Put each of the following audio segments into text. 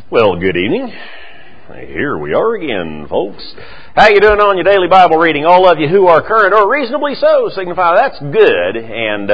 Well, good evening. Here we are again, folks. How you doing on your daily Bible reading? All of you who are current or reasonably so signify that's good. And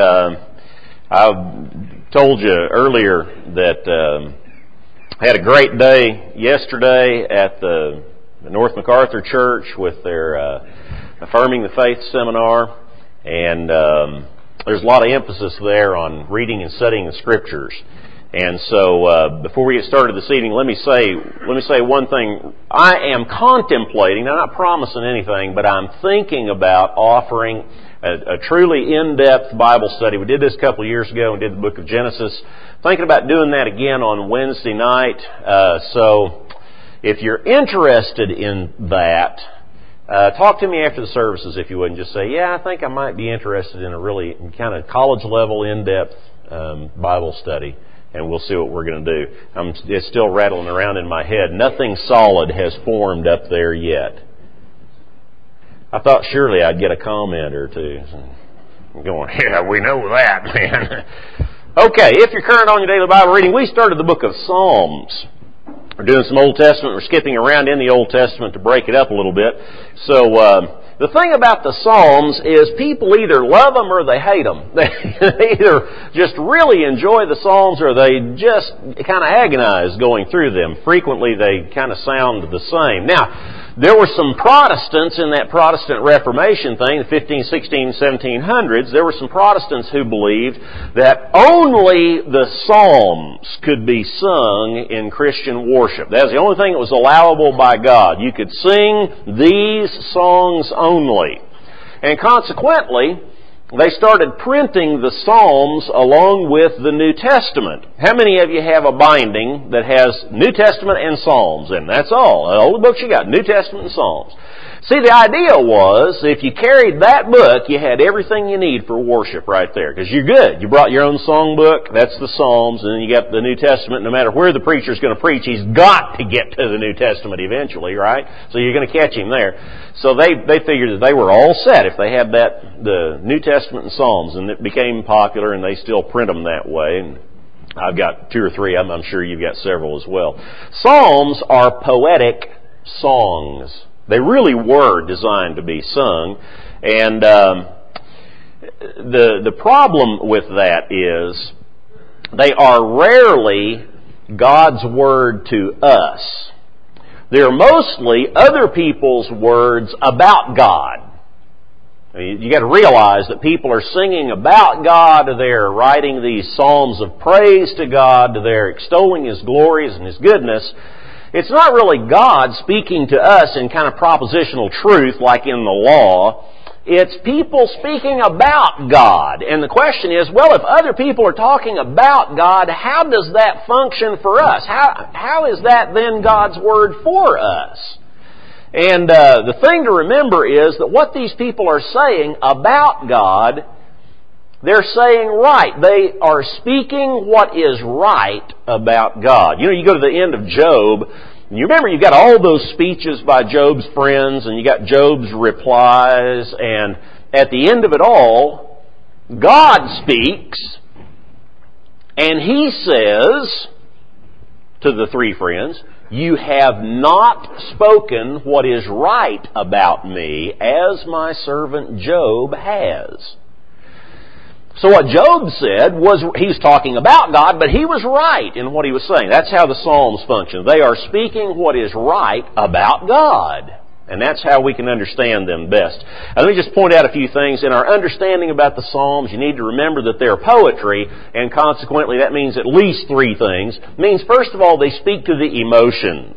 I told you earlier that I had a great day yesterday at the North MacArthur Church with their Affirming the Faith seminar. And there's a lot of emphasis there on reading and studying the Scriptures. And so, before we get started this evening, let me say one thing. I am contemplating, I'm not promising anything, but I'm thinking about offering a truly in-depth Bible study. We did this a couple of years ago. We did the book of Genesis. Thinking about doing that again on Wednesday night. So, if you're interested in that, talk to me after the services, if you would, and just say, yeah, I think I might be interested in a really kind of college-level, in-depth Bible study. And we'll see what we're going to do. It's still rattling around in my head. Nothing solid has formed up there yet. I thought surely I'd get a comment or two. I'm going, yeah, we know that, man. Okay, if you're current on your daily Bible reading, we started the book of Psalms. We're doing some Old Testament. We're skipping around in the Old Testament to break it up a little bit. So, the thing about the Psalms is people either love them or they hate them. They either just really enjoy the Psalms or they just kind of agonize going through them. Frequently they kind of sound the same. Now, there were some Protestants in that Protestant Reformation thing, the 15, 16, 1700s. There were some Protestants who believed that only the Psalms could be sung in Christian worship. That was the only thing that was allowable by God. You could sing these songs only. And consequently, they started printing the Psalms along with the New Testament. How many of you have a binding that has New Testament and Psalms? And that's all. All the books you got, New Testament and Psalms. See, the idea was, if you carried that book, you had everything you need for worship right there. Because you're good. You brought your own song book, that's the Psalms, and then you got the New Testament. No matter where the preacher's going to preach, he's got to get to the New Testament eventually, right? So you're going to catch him there. So they figured that they were all set if they had the New Testament and Psalms, and it became popular, and they still print them that way. And I've got 2 or 3 of them. I'm sure you've got several as well. Psalms are poetic songs. They really were designed to be sung, and the problem with that is they are rarely God's word to us. They're mostly other people's words about God. I mean, you got to realize that people are singing about God, they're writing these psalms of praise to God, they're extolling His glories and His goodness. It's not really God speaking to us in kind of propositional truth like in the law. It's people speaking about God. And the question is, well, if other people are talking about God, how does that function for us? How is that then God's Word for us? And the thing to remember is that what these people are saying about God, they're saying right. They are speaking what is right about God. You know, you go to the end of Job, and you remember you've got all those speeches by Job's friends, and you got Job's replies, and at the end of it all, God speaks, and He says to the 3 friends, "You have not spoken what is right about me, as my servant Job has." So what Job said was, he was talking about God, but he was right in what he was saying. That's how the Psalms function. They are speaking what is right about God. And that's how we can understand them best. Now, let me just point out a few things. In our understanding about the Psalms, you need to remember that they're poetry, and consequently that means at least 3 things. It means, first of all, they speak to the emotions.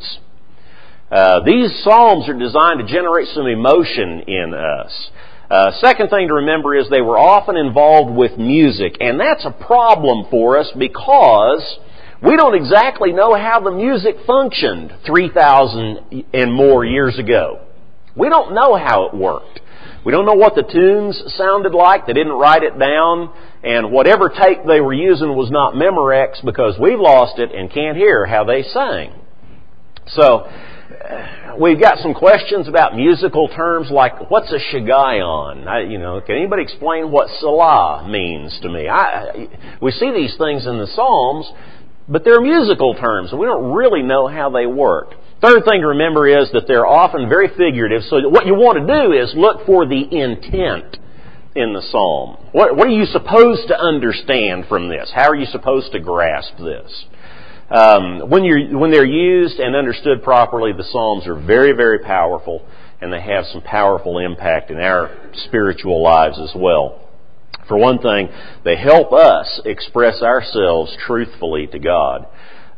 These Psalms are designed to generate some emotion in us. Second thing to remember is they were often involved with music, and that's a problem for us because we don't exactly know how the music functioned 3,000 and more years ago. We don't know how it worked. We don't know what the tunes sounded like. They didn't write it down, and whatever tape they were using was not Memorex because we've lost it and can't hear how they sang. So, we've got some questions about musical terms like, what's a shiggaion? Can anybody explain what Salah means to me? We see these things in the Psalms, but they're musical terms, and we don't really know how they work. Third thing to remember is that they're often very figurative, so what you want to do is look for the intent in the psalm. What are you supposed to understand from this? How are you supposed to grasp this? When they're used and understood properly, the psalms are very, very powerful, and they have some powerful impact in our spiritual lives as well. For one thing, they help us express ourselves truthfully to God.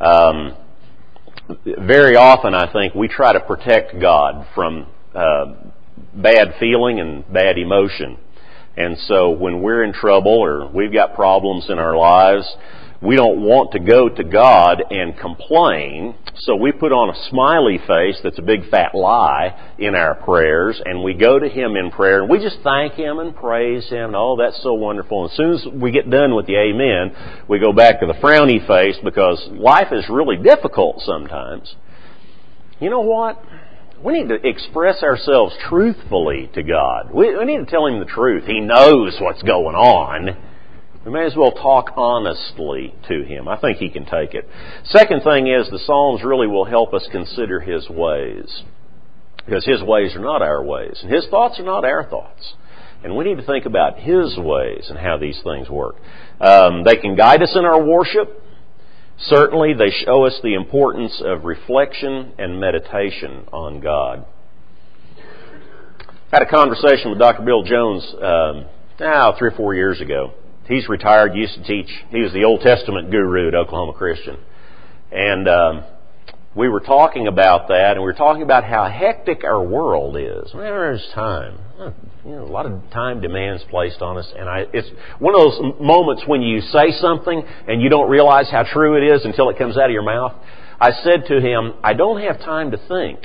Very often, I think, we try to protect God from bad feeling and bad emotion. And so when we're in trouble or we've got problems in our lives, we don't want to go to God and complain, so we put on a smiley face that's a big fat lie in our prayers, and we go to Him in prayer, and we just thank Him and praise Him, and oh, that's so wonderful. And as soon as we get done with the amen, we go back to the frowny face because life is really difficult sometimes. You know what? We need to express ourselves truthfully to God. We need to tell Him the truth. He knows what's going on. We may as well talk honestly to Him. I think He can take it. Second thing is the Psalms really will help us consider His ways. Because His ways are not our ways. And His thoughts are not our thoughts. And we need to think about His ways and how these things work. They can guide us in our worship. Certainly, they show us the importance of reflection and meditation on God. I had a conversation with Dr. Bill Jones 3 or 4 years ago. He's retired, used to teach. He was the Old Testament guru at Oklahoma Christian. And we were talking about that, and we were talking about how hectic our world is. There's time. A lot of time demands placed on us. And it's one of those moments when you say something and you don't realize how true it is until it comes out of your mouth. I said to him, I don't have time to think.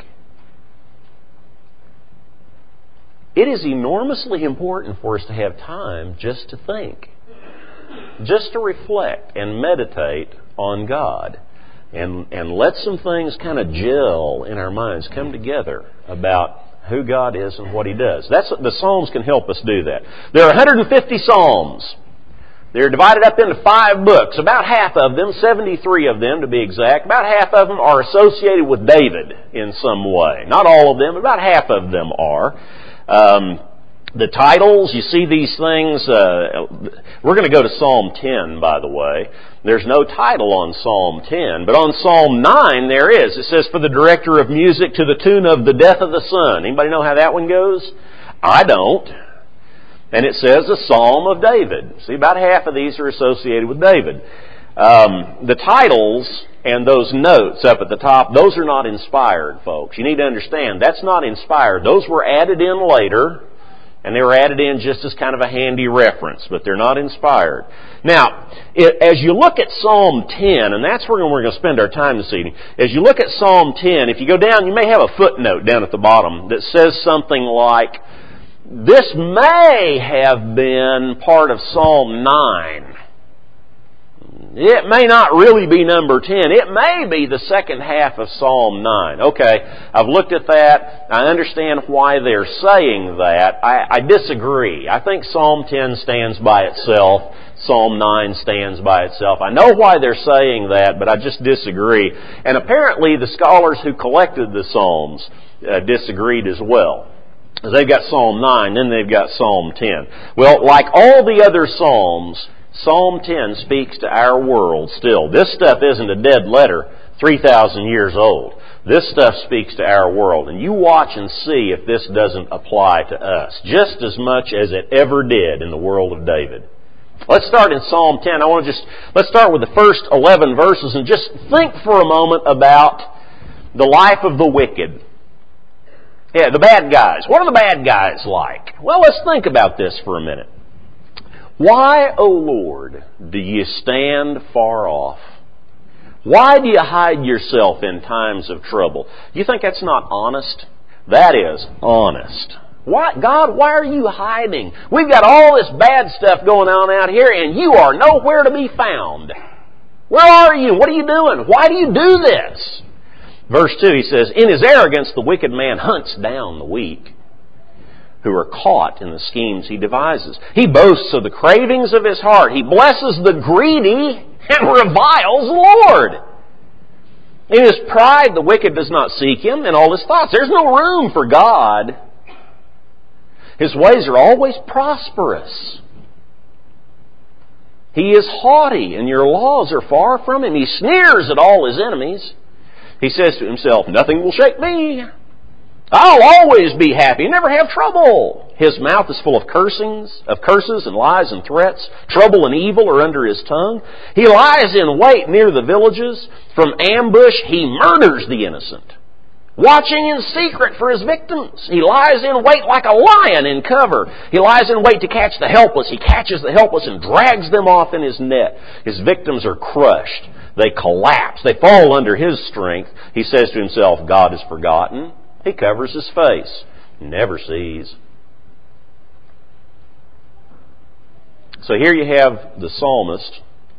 It is enormously important for us to have time just to think. Just to reflect and meditate on God and let some things kind of gel in our minds, come together about who God is and what He does. The Psalms can help us do that. There are 150 Psalms. They're divided up into 5 books. About half of them, 73 of them to be exact, about half of them are associated with David in some way. Not all of them, but about half of them are. The titles, you see these things, we're going to go to Psalm 10, by the way. There's no title on Psalm 10, but on Psalm 9 there is. It says, for the director of music to the tune of the death of the sun. Anybody know how that one goes? I don't. And it says a Psalm of David. See, about half of these are associated with David. The titles and those notes up at the top, those are not inspired, folks. You need to understand, that's not inspired. Those were added in later. And they were added in just as kind of a handy reference, but they're not inspired. Now, as you look at Psalm 10, and that's where we're going to spend our time this evening, as you look at Psalm 10, if you go down, you may have a footnote down at the bottom that says something like, this may have been part of Psalm 9. It may not really be number 10. It may be the second half of Psalm 9. Okay, I've looked at that. I understand why they're saying that. I disagree. I think Psalm 10 stands by itself. Psalm 9 stands by itself. I know why they're saying that, but I just disagree. And apparently the scholars who collected the Psalms disagreed as well. They've got Psalm 9, then they've got Psalm 10. Well, like all the other Psalms, Psalm 10 speaks to our world still. This stuff isn't a dead letter, 3,000 years old. This stuff speaks to our world. And you watch and see if this doesn't apply to us, just as much as it ever did in the world of David. Let's start in Psalm 10. Let's start with the first 11 verses and just think for a moment about the life of the wicked. Yeah, the bad guys. What are the bad guys like? Well, let's think about this for a minute. Why, O Lord, do you stand far off? Why do you hide yourself in times of trouble? You think that's not honest? That is honest. Why, God, why are you hiding? We've got all this bad stuff going on out here and you are nowhere to be found. Where are you? What are you doing? Why do you do this? Verse 2, he says, in his arrogance the wicked man hunts down the weak, who are caught in the schemes he devises. He boasts of the cravings of his heart. He blesses the greedy. and reviles the Lord. In his pride, the wicked does not seek Him in all his thoughts. There's no room for God. His ways are always prosperous. He is haughty, and your laws are far from Him. He sneers at all His enemies. He says to himself, nothing will shake me. I'll always be happy, never have trouble. His mouth is full of curses and lies and threats. Trouble and evil are under his tongue. He lies in wait near the villages. From ambush, he murders the innocent, watching in secret for his victims. He lies in wait like a lion in cover. He lies in wait to catch the helpless. He catches the helpless and drags them off in his net. His victims are crushed. They collapse. They fall under his strength. He says to himself, God is forgotten. He covers his face, never sees. So here you have the psalmist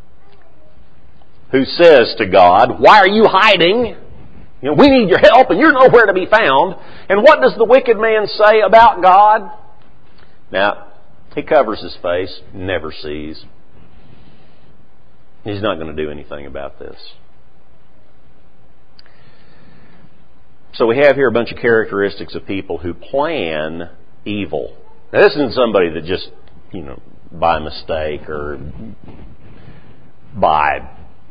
who says to God, why are you hiding? We need your help and you're nowhere to be found. And what does the wicked man say about God? Now, he covers his face, never sees. He's not going to do anything about this. So we have here a bunch of characteristics of people who plan evil. Now this isn't somebody that just, by mistake or by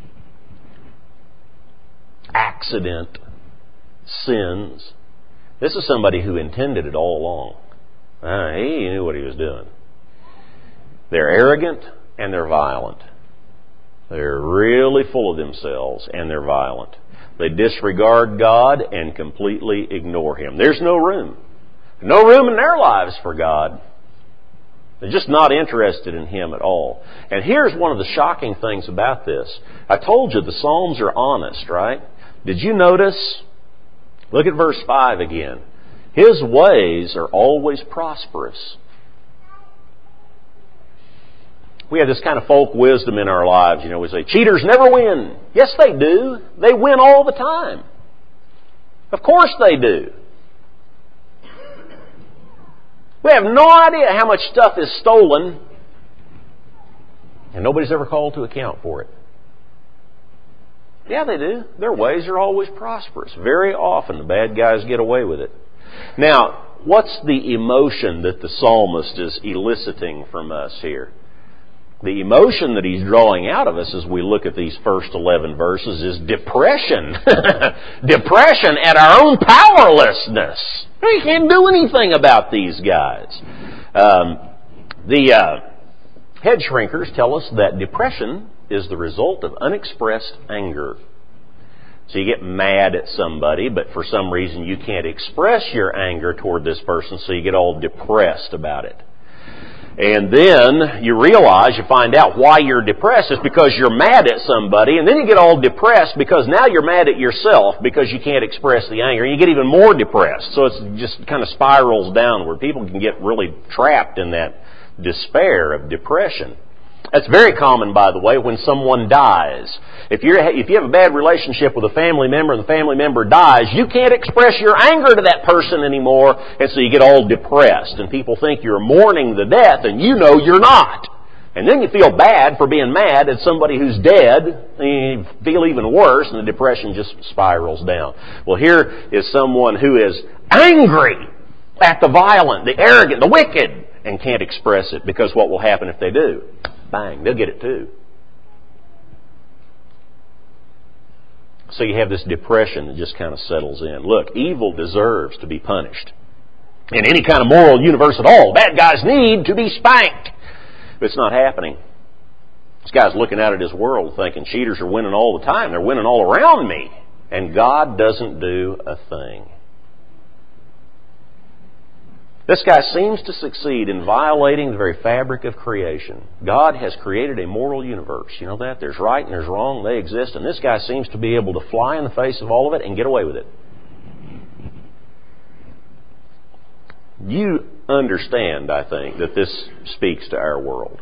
accident sins. This is somebody who intended it all along. He knew what he was doing. They're arrogant and they're violent. They're really full of themselves and they're violent. They disregard God and completely ignore Him. There's no room. No room in their lives for God. They're just not interested in Him at all. And here's one of the shocking things about this. I told you the Psalms are honest, right? Did you notice? Look at verse 5 again. His ways are always prosperous. We have this kind of folk wisdom in our lives. We say, cheaters never win. Yes, they do. They win all the time. Of course they do. We have no idea how much stuff is stolen, and nobody's ever called to account for it. Yeah, they do. Their ways are always prosperous. Very often the bad guys get away with it. Now, what's the emotion that the psalmist is eliciting from us here? The emotion that he's drawing out of us as we look at these first 11 verses is depression. Depression at our own powerlessness. We can't do anything about these guys. The head shrinkers tell us that depression is the result of unexpressed anger. So you get mad at somebody, but for some reason you can't express your anger toward this person, so you get all depressed about it. And then you find out why you're depressed is because you're mad at somebody, and then you get all depressed because now you're mad at yourself because you can't express the anger, and you get even more depressed. So it just kind of spirals downward. People can get really trapped in that despair of depression. That's very common, by the way, when someone dies. If you have a bad relationship with a family member and the family member dies, you can't express your anger to that person anymore, and so you get all depressed. And people think you're mourning the death, and you know you're not. And then you feel bad for being mad at somebody who's dead, and you feel even worse, and the depression just spirals down. Well, here is someone who is angry at the violent, the arrogant, the wicked, and can't express it, because what will happen if they do? Bang, they'll get it too. So you have this depression that just kind of settles in. Look, evil deserves to be punished. In any kind of moral universe at all, bad guys need to be spanked. But it's not happening. This guy's looking out at his world thinking cheaters are winning all the time. They're winning all around me. And God doesn't do a thing. This guy seems to succeed in violating the very fabric of creation. God has created a moral universe. You know that? There's right and there's wrong. They exist. And this guy seems to be able to fly in the face of all of it and get away with it. You understand, I think, that this speaks to our world.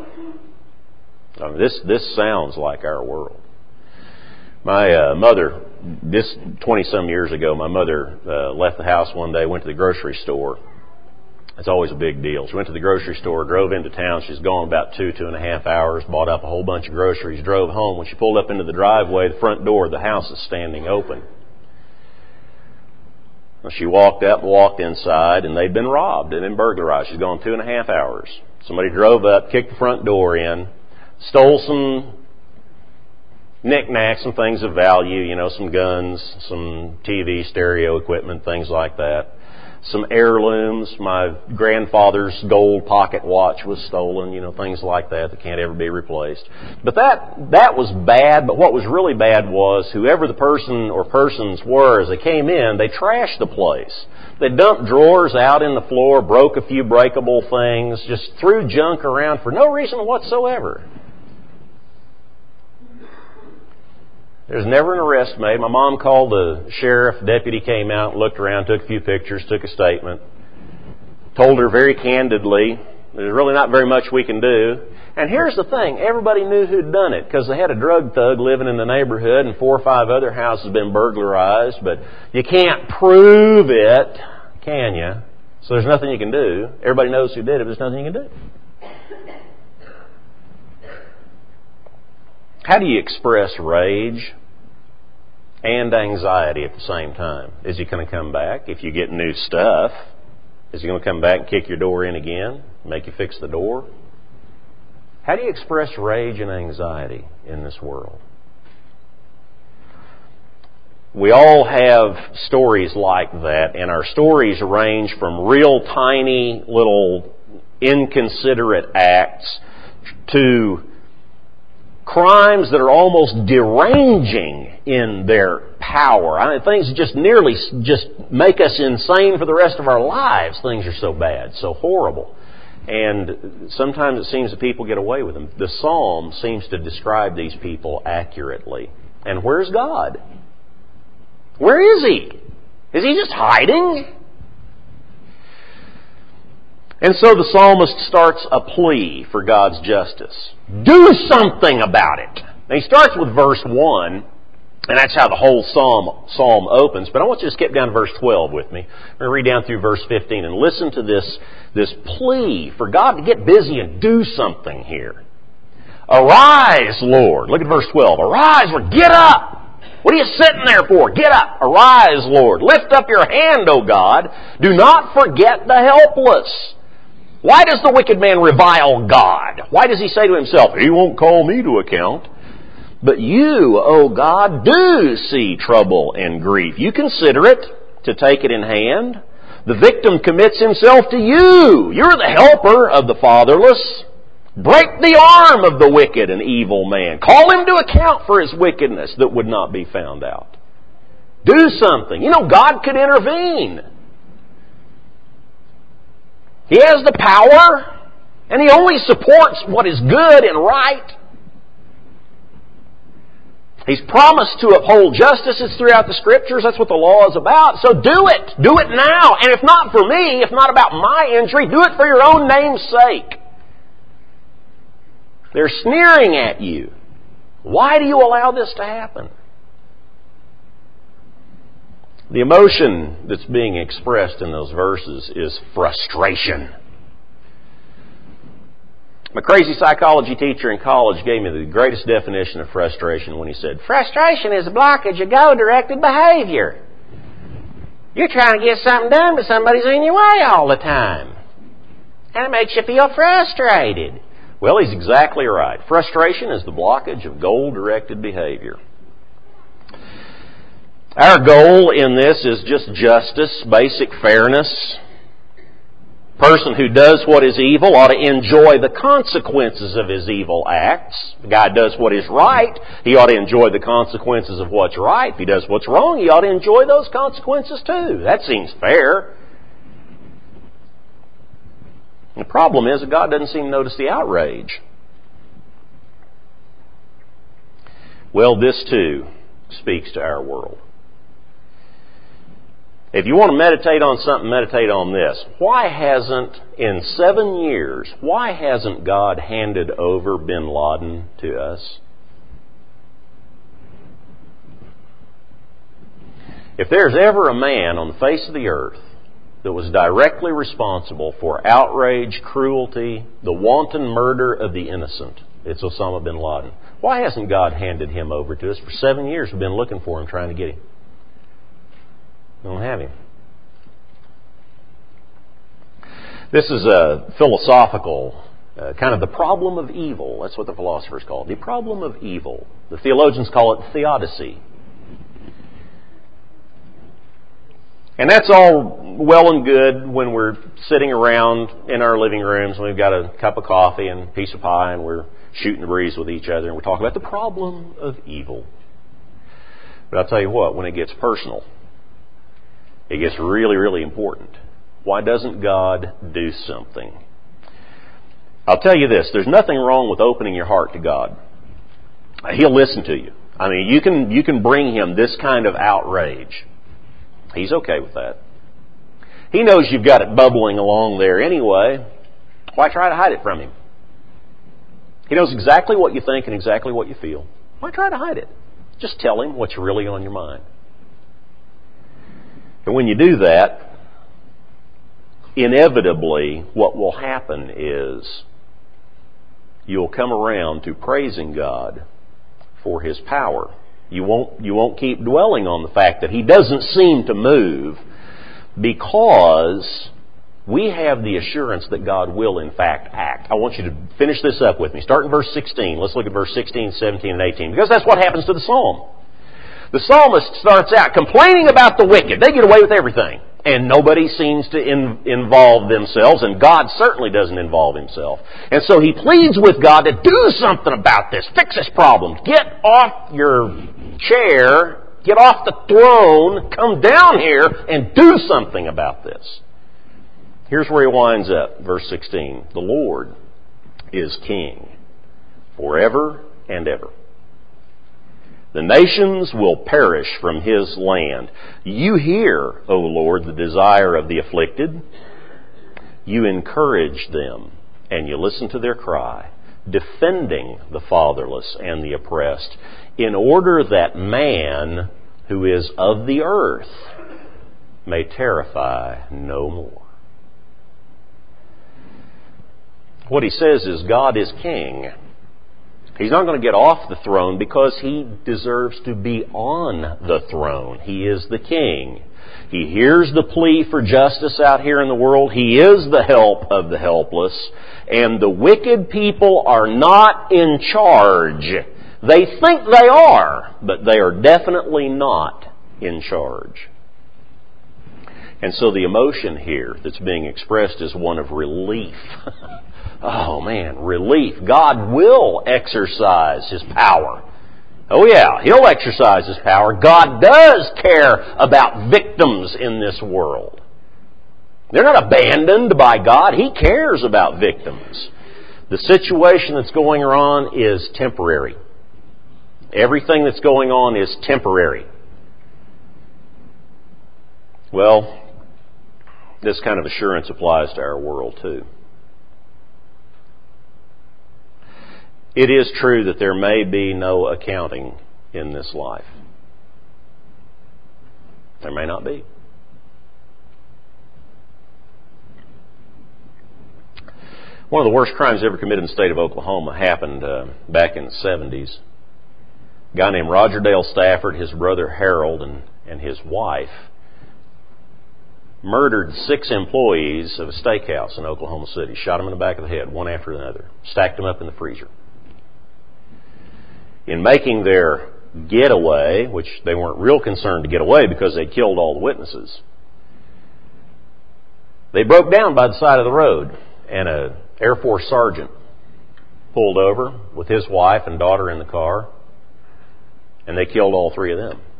I mean, this sounds like our world. My mother, 20-some years ago, my mother left the house one day, went to the grocery store. It's always a big deal. She went to the grocery store, drove into town. She's gone about 2.5 hours, bought up a whole bunch of groceries, drove home. When she pulled up into the driveway, the front door of the house is standing open. She walked up, walked inside, and they'd been robbed and been burglarized. She's gone 2.5 hours. Somebody drove up, kicked the front door in, stole some knickknacks, some things of value, some guns, some TV, stereo equipment, things like that. Some heirlooms. My grandfather's gold pocket watch was stolen, things like that can't ever be replaced. But that was bad, but what was really bad was whoever the person or persons were as they came in, they trashed the place. They dumped drawers out in the floor, broke a few breakable things, just threw junk around for no reason whatsoever. There's never an arrest made. My mom called the sheriff. Deputy came out, looked around, took a few pictures, took a statement. Told her very candidly, there's really not very much we can do. And here's the thing. Everybody knew who'd done it because they had a drug thug living in the neighborhood and 4 or 5 other houses had been burglarized. But you can't prove it, can you? So there's nothing you can do. Everybody knows who did it, but there's nothing you can do. How do you express rage and anxiety at the same time? Is he going to come back if you get new stuff? Is he going to come back and kick your door in again, make you fix the door? How do you express rage and anxiety in this world? We all have stories like that, and our stories range from real tiny little inconsiderate acts to crimes that are almost deranging in their power. I mean, things just make us insane for the rest of our lives. Things are so bad, so horrible. And sometimes it seems that people get away with them. The Psalm seems to describe these people accurately. And where's God? Where is He? Is He just hiding? And so the psalmist starts a plea for God's justice. Do something about it. Now he starts with verse 1, and that's how the whole psalm opens. But I want you to skip down to verse 12 with me. I'm going to read down through verse 15 and listen to this plea for God to get busy and do something here. Arise, Lord. Look at verse 12. Arise, Lord. Get up. What are you sitting there for? Get up. Arise, Lord. Lift up your hand, O God. Do not forget the helpless. Why does the wicked man revile God? Why does he say to himself, He won't call me to account? But you, O God, do see trouble and grief. You consider it to take it in hand. The victim commits himself to you. You're the helper of the fatherless. Break the arm of the wicked and evil man. Call him to account for his wickedness that would not be found out. Do something. God could intervene. He has the power, and He only supports what is good and right. He's promised to uphold justice. It's throughout the Scriptures. That's what the law is about. So do it. Do it now. And if not for me, if not about my injury, do it for your own name's sake. They're sneering at you. Why do you allow this to happen? The emotion that's being expressed in those verses is frustration. My crazy psychology teacher in college gave me the greatest definition of frustration when he said, frustration is a blockage of goal-directed behavior. You're trying to get something done, but somebody's in your way all the time. And it makes you feel frustrated. Well, he's exactly right. Frustration is the blockage of goal-directed behavior. Our goal in this is just justice, basic fairness. A person who does what is evil ought to enjoy the consequences of his evil acts. The guy does what is right, he ought to enjoy the consequences of what's right. If he does what's wrong, he ought to enjoy those consequences too. That seems fair. The problem is that God doesn't seem to notice the outrage. Well, this too speaks to our world. If you want to meditate on something, meditate on this. In 7 years, why hasn't God handed over bin Laden to us? If there's ever a man on the face of the earth that was directly responsible for outrage, cruelty, the wanton murder of the innocent. It's Osama bin Laden. Why hasn't God handed him over to us? For 7 years we've been looking for him, trying to get him. We don't have him. This is a philosophical, kind of the problem of evil. That's what the philosophers call it. The problem of evil. The theologians call it theodicy. And that's all well and good when we're sitting around in our living rooms and we've got a cup of coffee and a piece of pie and we're shooting the breeze with each other and we're talking about the problem of evil. But I'll tell you what, when it gets personal, it gets really, really important. Why doesn't God do something? I'll tell you this, there's nothing wrong with opening your heart to God. He'll listen to you. I mean, you can bring Him this kind of outrage. He's okay with that. He knows you've got it bubbling along there anyway. Why try to hide it from Him? He knows exactly what you think and exactly what you feel. Why try to hide it? Just tell Him what's really on your mind. And when you do that, inevitably what will happen is you'll come around to praising God for His power. You won't keep dwelling on the fact that He doesn't seem to move, because we have the assurance that God will in fact act. I want you to finish this up with me. Start in verse 16. Let's look at verse 16, 17, and 18, because that's what happens to the psalm. The psalmist starts out complaining about the wicked. They get away with everything. And nobody seems to involve themselves, and God certainly doesn't involve Himself. And so he pleads with God to do something about this. Fix this problem. Get off your chair, get off the throne, come down here and do something about this. Here's where he winds up, verse 16. The Lord is King forever and ever. The nations will perish from His land. You hear, O Lord, the desire of the afflicted. You encourage them, and you listen to their cry, defending the fatherless and the oppressed, in order that man who is of the earth may terrify no more. What he says is God is King. He's not going to get off the throne because He deserves to be on the throne. He is the King. He hears the plea for justice out here in the world. He is the help of the helpless. And the wicked people are not in charge. They think they are, but they are definitely not in charge. And so the emotion here that's being expressed is one of relief. Oh man, relief. God will exercise His power. Oh yeah, He'll exercise His power. God does care about victims in this world. They're not abandoned by God. He cares about victims. The situation that's going on is temporary. Everything that's going on is temporary. Well, this kind of assurance applies to our world too. It is true that there may be no accounting in this life. There may not be. One of the worst crimes ever committed in the state of Oklahoma happened back in the 70s. A guy named Roger Dale Stafford, his brother Harold, and his wife murdered 6 employees of a steakhouse in Oklahoma City. Shot them in the back of the head, one after another. Stacked them up in the freezer. In making their getaway, which they weren't real concerned to get away because they'd killed all the witnesses, they broke down by the side of the road, and an Air Force sergeant pulled over with his wife and daughter in the car, and they killed all 3 of them.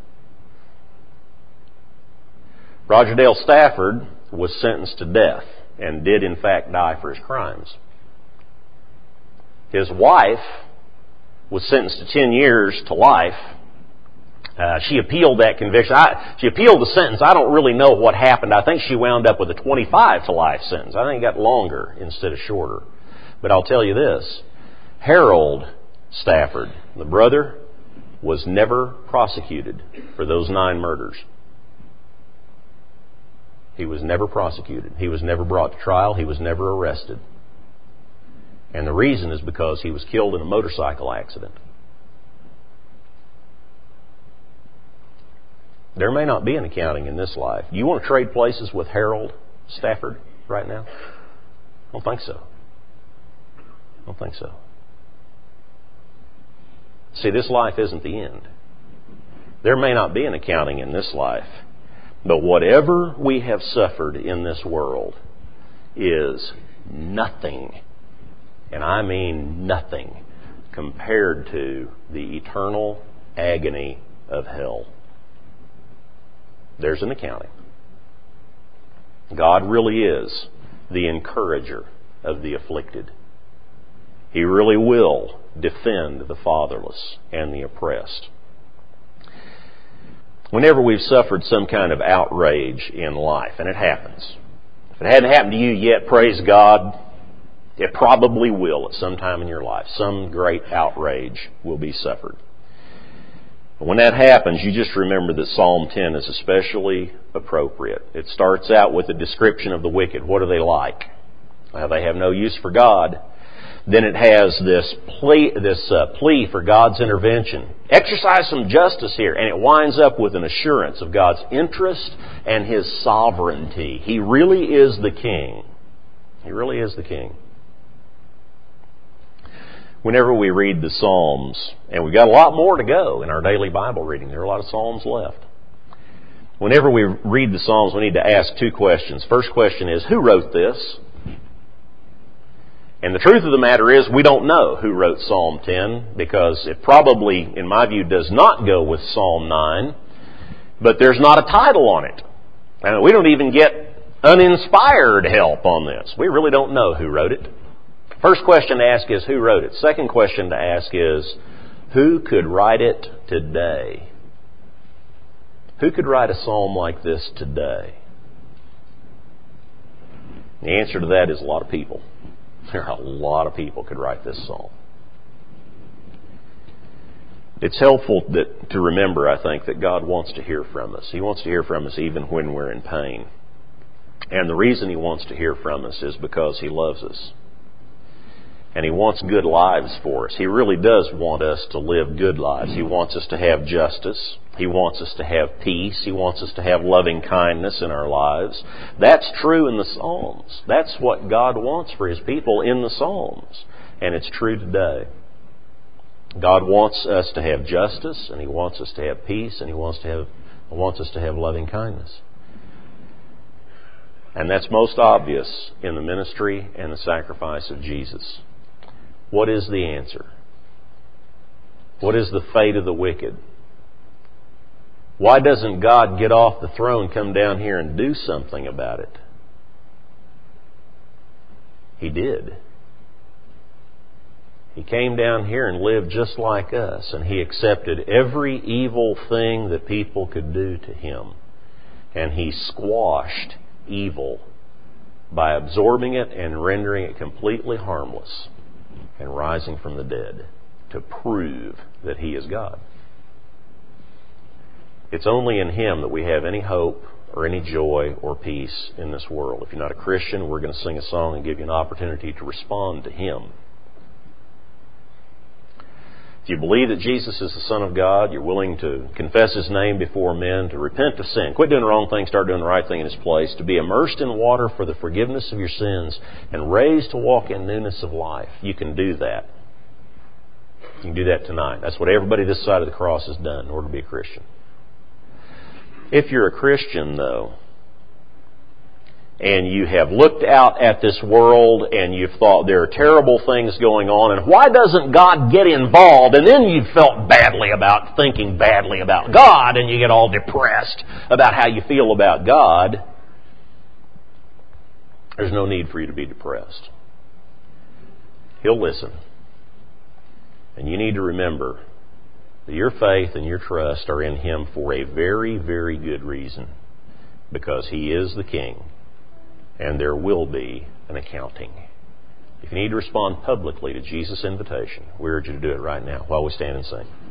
Roger Dale Stafford was sentenced to death and did in fact die for his crimes. His wife was sentenced to 10 years to life. She appealed that conviction. She appealed the sentence. I don't really know what happened. I think she wound up with a 25 to life sentence. I think it got longer instead of shorter. But I'll tell you this. Harold Stafford, the brother, was never prosecuted for those 9 murders. He was never prosecuted. He was never brought to trial. He was never arrested. And the reason is because he was killed in a motorcycle accident. There may not be an accounting in this life. Do you want to trade places with Harold Stafford right now? I don't think so. I don't think so. See, this life isn't the end. There may not be an accounting in this life, but whatever we have suffered in this world is nothing, and I mean nothing, compared to the eternal agony of hell. There's an accounting. God really is the encourager of the afflicted. He really will defend the fatherless and the oppressed. Whenever we've suffered some kind of outrage in life, and it happens. If it hadn't happened to you yet, praise God, it probably will at some time in your life. Some great outrage will be suffered. When that happens, you just remember that Psalm 10 is especially appropriate. It starts out with a description of the wicked. What are they like? Well, they have no use for God. Then it has this plea for God's intervention. Exercise some justice here. And it winds up with an assurance of God's interest and His sovereignty. He really is the King. He really is the King. Whenever we read the Psalms, and we've got a lot more to go in our daily Bible reading. There are a lot of Psalms left. Whenever we read the Psalms, we need to ask two questions. First question is, who wrote this? And the truth of the matter is, we don't know who wrote Psalm 10, because it probably, in my view, does not go with Psalm 9, but there's not a title on it. And we don't even get uninspired help on this. We really don't know who wrote it. First question to ask is, who wrote it? Second question to ask is, who could write it today? Who could write a psalm like this today? The answer to that is a lot of people. There are a lot of people could write this psalm. It's helpful to remember, I think, that God wants to hear from us. He wants to hear from us even when we're in pain. And the reason He wants to hear from us is because He loves us. And He wants good lives for us. He really does want us to live good lives. He wants us to have justice. He wants us to have peace. He wants us to have loving kindness in our lives. That's true in the Psalms. That's what God wants for His people in the Psalms. And it's true today. God wants us to have justice, and He wants us to have peace, and He wants us to have loving kindness. And that's most obvious in the ministry and the sacrifice of Jesus. What is the answer? What is the fate of the wicked? Why doesn't God get off the throne, come down here and do something about it? He did. He came down here and lived just like us, and He accepted every evil thing that people could do to Him. And He squashed evil by absorbing it and rendering it completely harmless and rising from the dead to prove that He is God. It's only in Him that we have any hope or any joy or peace in this world. If you're not a Christian, we're going to sing a song and give you an opportunity to respond to Him. If you believe that Jesus is the Son of God, you're willing to confess His name before men, to repent of sin, quit doing the wrong thing, start doing the right thing in His place, to be immersed in water for the forgiveness of your sins, and raised to walk in newness of life, you can do that. You can do that tonight. That's what everybody this side of the cross has done in order to be a Christian. If you're a Christian, though, and you have looked out at this world and you've thought there are terrible things going on, and why doesn't God get involved? And then you've felt badly about thinking badly about God, and you get all depressed about how you feel about God. There's no need for you to be depressed. He'll listen. And you need to remember that your faith and your trust are in Him for a very, very good reason. Because He is the King. And there will be an accounting. If you need to respond publicly to Jesus' invitation, we urge you to do it right now while we stand and sing.